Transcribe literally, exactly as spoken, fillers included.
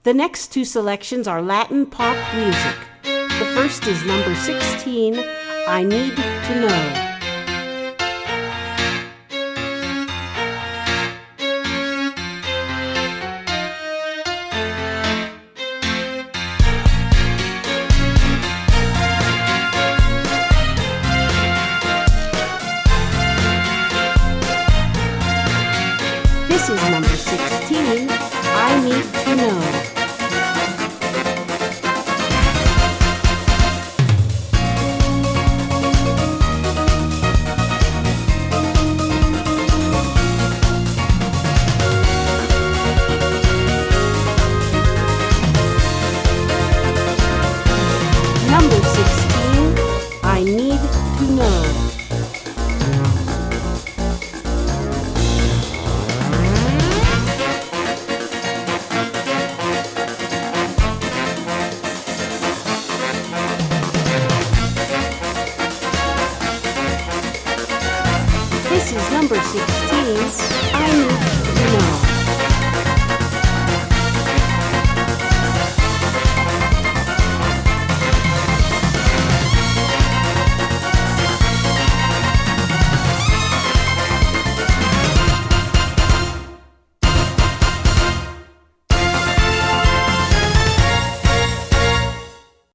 The next two selections are Latin pop music. The first is number sixteen, I Need to Know. This is number sixteen, I Need to Know. Number sixteen, I Need to Know. This is number sixteen, I Need to Know.